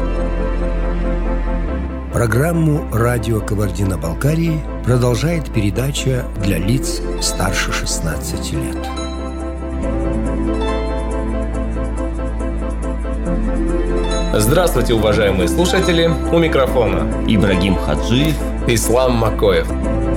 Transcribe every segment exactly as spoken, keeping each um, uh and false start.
Программу «Радио Кабардино-Балкарии» продолжает передача для лиц старше шестнадцати лет. Здравствуйте, уважаемые слушатели! У микрофона Ибрагим Хаджиев, Ислам Макоев.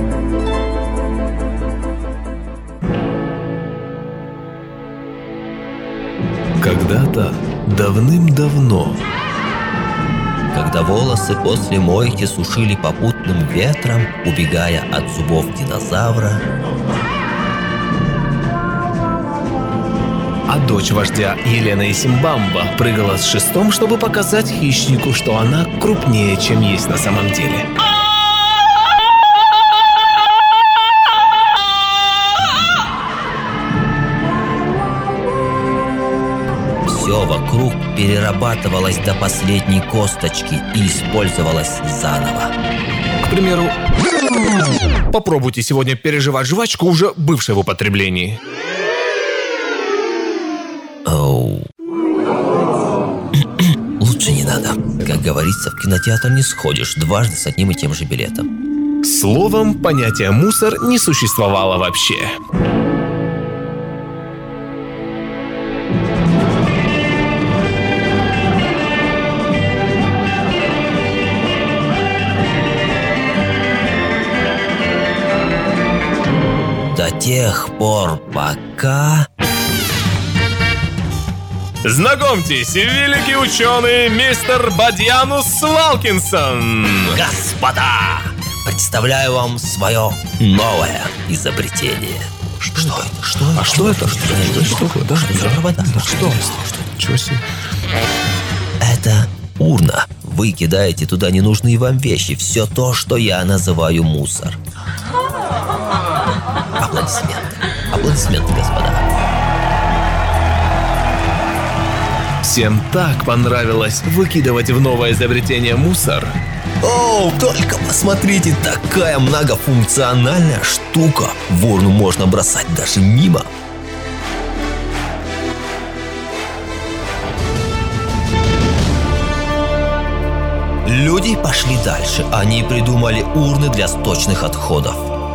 Когда-то, давным-давно, когда волосы после мойки сушили попутным ветром, убегая от зубов динозавра, а дочь вождя Елена Исимбамба прыгала с шестом, чтобы показать хищнику, что она крупнее, чем есть на самом деле. все вокруг перерабатывалось до последней косточки и использовалось заново. К примеру, попробуйте сегодня переживать жвачку уже бывшей в употреблении. Оу. Лучше не надо. Как говорится, в кинотеатр не сходишь дважды с одним и тем же билетом. Словом, понятие «мусор» не существовало вообще. До тех пор, пока... Знакомьтесь, великий ученый мистер Бадьянус Валкинсон. Господа, представляю вам свое новое изобретение. Что, что это? Что а что это? Что это? Что такое? Да, за провода. Что? Чего себе? Это урна. Вы кидаете туда ненужные вам вещи. Все то, что я называю мусор. Аплодисменты. Аплодисменты, господа. Всем так понравилось выкидывать в новое изобретение мусор. О, только посмотрите, такая многофункциональная штука. В урну можно бросать даже мимо. Люди пошли дальше. Они придумали урны для сточных отходов.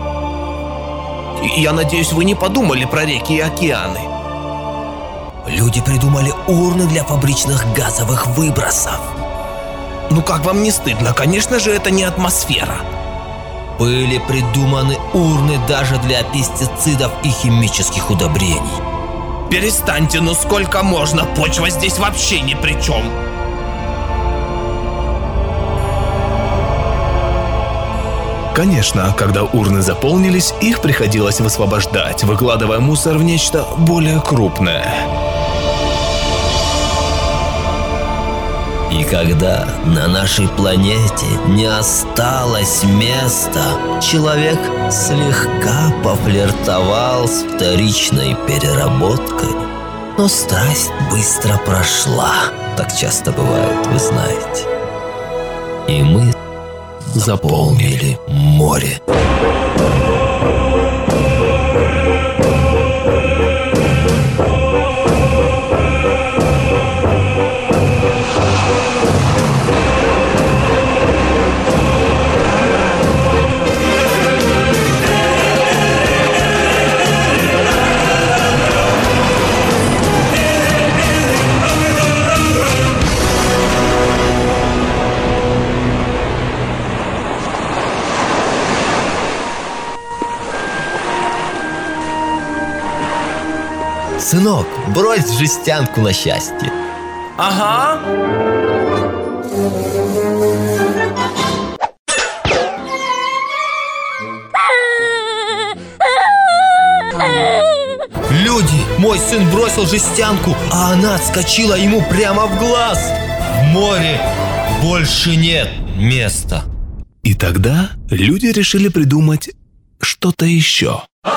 Я надеюсь, вы не подумали про реки и океаны. Люди придумали урны для фабричных газовых выбросов. Ну как вам не стыдно? Конечно же, это не атмосфера. Были придуманы урны даже для пестицидов и химических удобрений. Перестаньте, ну сколько можно? Почва здесь вообще ни при чем. Конечно, когда урны заполнились, их приходилось высвобождать, выкладывая мусор в нечто более крупное. И когда на нашей планете не осталось места, человек слегка пофлиртовал с вторичной переработкой. Но страсть быстро прошла. Так часто бывает, вы знаете. И мы заполнили море. Сынок, брось жестянку на счастье. Ага. Люди, мой сын бросил жестянку, а она отскочила ему прямо в глаз. В море больше нет места. И тогда люди решили придумать что-то еще.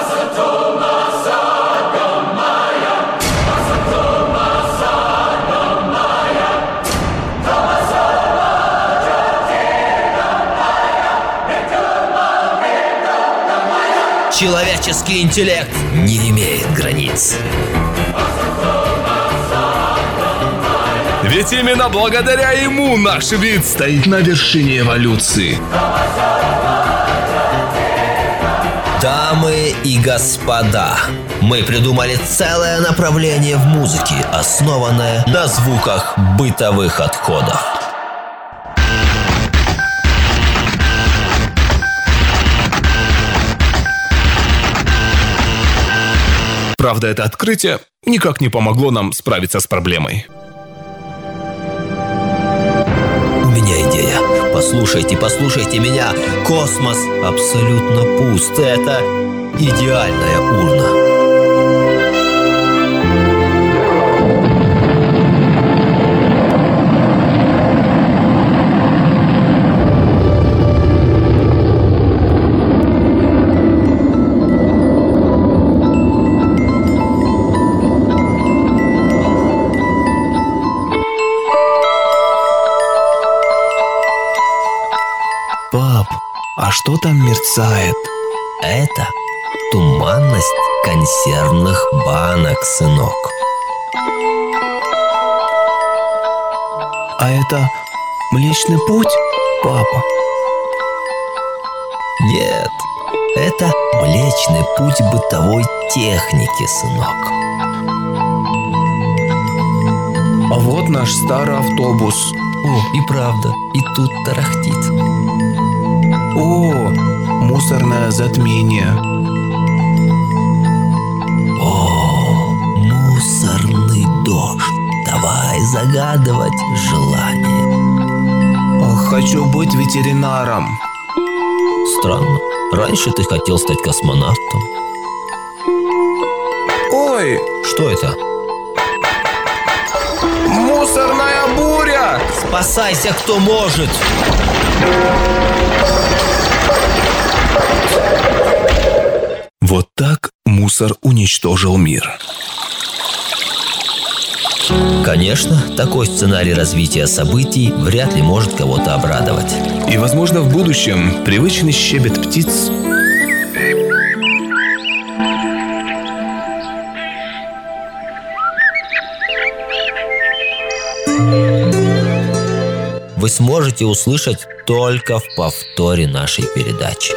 Человеческий интеллект не имеет границ. Ведь именно благодаря ему наш вид стоит на вершине эволюции. Дамы и господа, мы придумали целое направление в музыке, основанное на звуках бытовых отходов. Правда, это открытие никак не помогло нам справиться с проблемой. У меня идея. Послушайте, послушайте меня. Космос абсолютно пуст. Это идеальная урна. Пап, а что там мерцает? Это туманность консервных банок, сынок. А это Млечный Путь, папа? Нет, это Млечный Путь бытовой техники, сынок. А вот наш старый автобус. О, и правда, и тут тарахтит. О, мусорное затмение. О, мусорный дождь. Давай загадывать желание. Ох, хочу быть ветеринаром. Странно. Раньше ты хотел стать космонавтом. Ой, Что это? мусорная буря! Спасайся, кто может! Вот так мусор уничтожил мир. Конечно, такой сценарий развития событий вряд ли может кого-то обрадовать. И, возможно, в будущем привычный щебет птиц Вы сможете услышать только в повторе нашей передачи.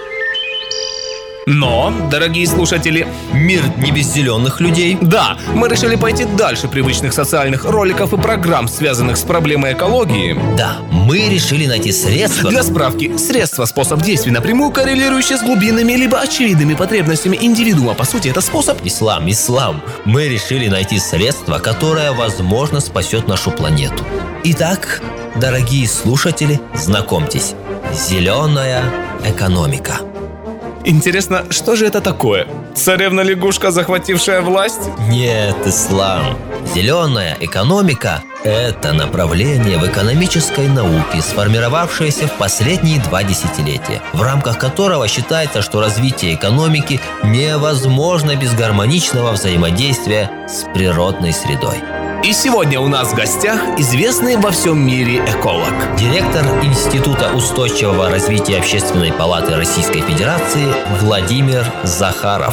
Но, дорогие слушатели, Мир не без зеленых людей. да, мы решили пойти дальше привычных социальных роликов и программ, связанных с проблемой экологии. Да, мы решили найти средства. Для справки, средство – способ действий, напрямую коррелирующий с глубинными либо очевидными потребностями индивидуума. По сути, это способ... Ислам, ислам. Мы решили найти средство, которое, возможно, спасет нашу планету. Итак, дорогие слушатели, знакомьтесь. Зеленая экономика. Интересно, что же это такое? Царевна-лягушка, захватившая власть? Нет, ислам. Зеленая экономика – это направление в экономической науке, сформировавшееся в последние два десятилетия, в рамках которого считается, что развитие экономики невозможно без гармоничного взаимодействия с природной средой. И сегодня у нас в гостях известный во всем мире эколог. Директор Института устойчивого развития Общественной палаты Российской Федерации Владимир Захаров.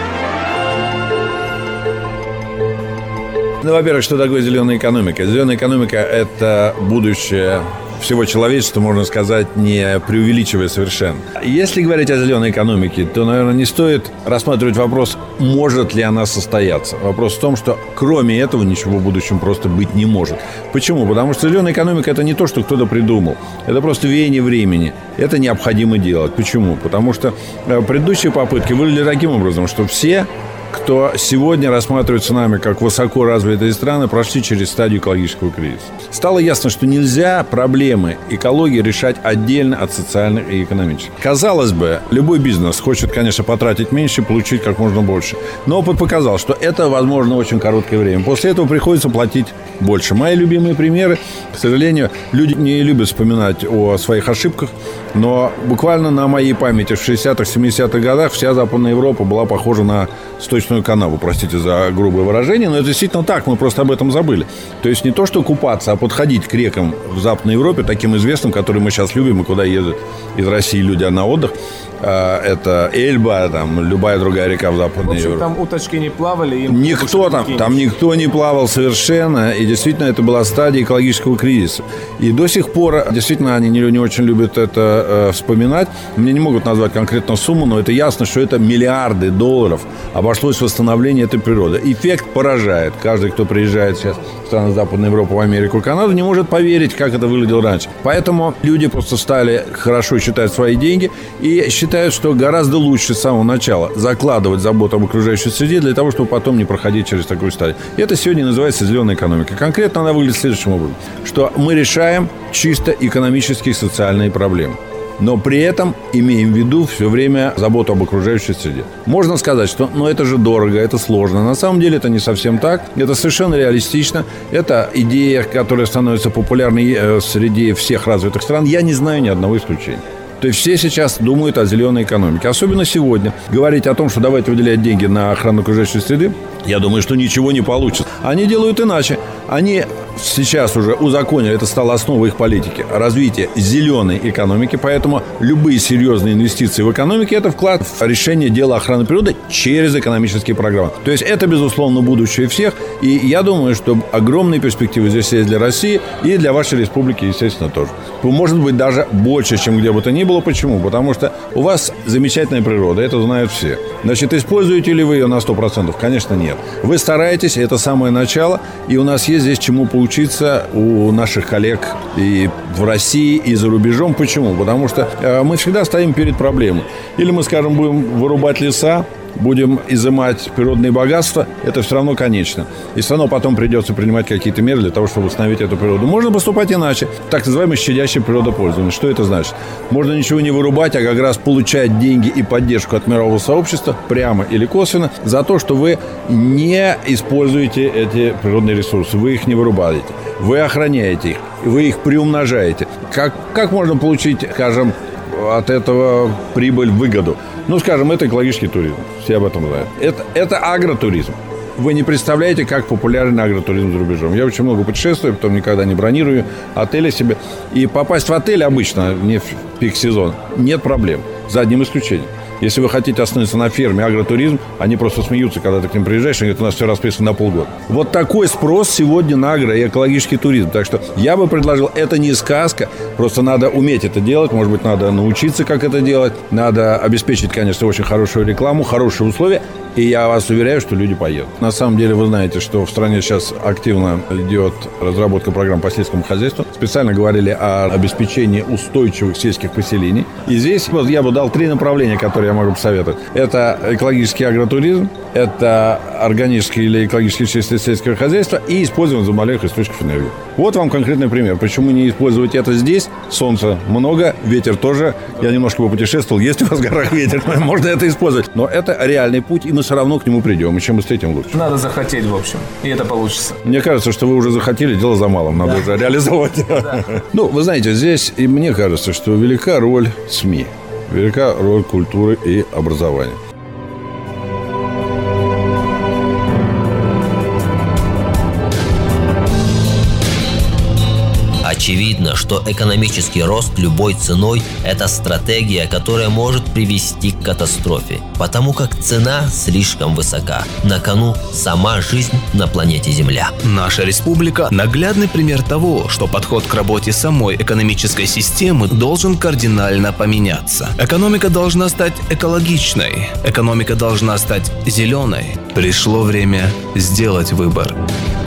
Ну, во-первых, что такое зеленая экономика? Зеленая экономика – это будущее всего человечества, можно сказать, не преувеличивая совершенно. Если говорить о зеленой экономике, то, наверное, не стоит рассматривать вопрос, может ли она состояться. Вопрос в том, что кроме этого ничего в будущем просто быть не может. Почему? Потому что зеленая экономика – это не то, что кто-то придумал. Это просто веяние времени. Это необходимо делать. Почему? Потому что предыдущие попытки выглядели таким образом, что все, кто сегодня рассматривается нами как высоко развитые страны, прошли через стадию экологического кризиса. Стало ясно, что нельзя проблемы экологии решать отдельно от социальных и экономических. Казалось бы, любой бизнес хочет, конечно, потратить меньше и получить как можно больше. Но опыт показал, что это возможно очень короткое время. После этого приходится платить больше. Мои любимые примеры, к сожалению, люди не любят вспоминать о своих ошибках, но буквально на моей памяти в шестидесятых-семидесятых годах вся Западная Европа была похожа на с точки молочную канаву, простите за грубое выражение, но это действительно так, мы просто об этом забыли. То есть не то, что купаться, а подходить к рекам в Западной Европе, таким известным, которые мы сейчас любим, и куда едут из России люди на отдых. Это Эльба, там, любая другая река в Западной Европе. Там уточки не плавали? Им никто там, там никто не плавал совершенно. И действительно, это была стадия экологического кризиса. И до сих пор, действительно, они не, не очень любят это э, вспоминать. Мне не могут назвать конкретно сумму, но это ясно, что это миллиарды долларов обошлось восстановление этой природы. Эффект поражает. Каждый, кто приезжает сейчас в страны Западной Европы, в Америку, Канаду, не может поверить, как это выглядело раньше. Поэтому люди просто стали хорошо считать свои деньги и считают, что гораздо лучше с самого начала закладывать заботу об окружающей среде для того, чтобы потом не проходить через такую стадию. И это сегодня называется зеленая экономика. Конкретно она выглядит следующим образом, что мы решаем чисто экономические и социальные проблемы, но при этом имеем в виду все время заботу об окружающей среде. Можно сказать, что ну, это же дорого, это сложно. На самом деле это не совсем так. Это совершенно реалистично. Это идея, которая становится популярной среди всех развитых стран. Я не знаю ни одного исключения. То есть все сейчас думают о зеленой экономике. Особенно сегодня. Говорить о том, что давайте выделять деньги на охрану окружающей среды, я думаю, что ничего не получится. Они делают иначе. Они сейчас уже узаконили, это стало основой их политики, развитие зеленой экономики. Поэтому любые серьезные инвестиции в экономику – это вклад в решение дела охраны природы через экономические программы. То есть это, безусловно, будущее всех. И я думаю, что огромные перспективы здесь есть для России и для вашей республики, естественно, тоже. Может быть, даже больше, чем где бы то ни было. Почему? Потому что у вас замечательная природа, это знают все. Значит, используете ли вы ее на сто процентов? Конечно, нет. Вы стараетесь, это самое начало, и у нас есть здесь чему поучиться у наших коллег и в России, и за рубежом. Почему? Потому что э, мы всегда стоим перед проблемой. Или мы, скажем, будем вырубать леса, будем изымать природные богатства, это все равно конечно. И все равно потом придется принимать какие-то меры для того, чтобы восстановить эту природу. Можно поступать иначе. Так называемое щадящее природопользование. Что это значит? Можно ничего не вырубать, а как раз получать деньги и поддержку от мирового сообщества, прямо или косвенно, за то, что вы не используете эти природные ресурсы. Вы их не вырубаете. Вы охраняете их. Вы их приумножаете. Как, как можно получить, скажем, от этого прибыль, выгоду? Ну, скажем, это экологический туризм. Все об этом знают. Это, это агротуризм. Вы не представляете, как популярен агротуризм за рубежом. Я очень много путешествую, потом никогда не бронирую отели себе. И попасть в отель обычно, не в пик-сезон, нет проблем. За одним исключением. Если вы хотите остановиться на ферме, агротуризм, они просто смеются, когда ты к ним приезжаешь, и говорят, у нас все расписано на полгода. Вот такой спрос сегодня на агро- и экологический туризм. Так что я бы предложил, это не сказка, просто надо уметь это делать, может быть, надо научиться, как это делать, надо обеспечить, конечно, очень хорошую рекламу, хорошие условия, и я вас уверяю, что люди поедут. На самом деле, вы знаете, что в стране сейчас активно идет разработка программ по сельскому хозяйству. Специально говорили о обеспечении устойчивых сельских поселений. И здесь вот я бы дал три направления, которые я могу посоветовать. Это экологический агротуризм, это органическое или экологически чистое сельское хозяйство и использование возобновляемых источников энергии. Вот вам конкретный пример. Почему не использовать это здесь? Солнца много, ветер тоже. Я немножко попутешествовал. Есть у вас в горах ветер, можно это использовать. Но это реальный путь, и мы все равно к нему придем. И чем быстрее, тем лучше. Надо захотеть, в общем, и это получится. Мне кажется, что вы уже захотели, дело за малым. Надо да. уже реализовать. Да. Ну, вы знаете, здесь и мне кажется, что велика роль СМИ. Велика роль культуры и образования. Очевидно, что экономический рост любой ценой – это стратегия, которая может привести к катастрофе, потому как цена слишком высока. На кону сама жизнь на планете Земля. Наша республика – наглядный пример того, что подход к работе самой экономической системы должен кардинально поменяться. Экономика должна стать экологичной, экономика должна стать зеленой. Пришло время сделать выбор.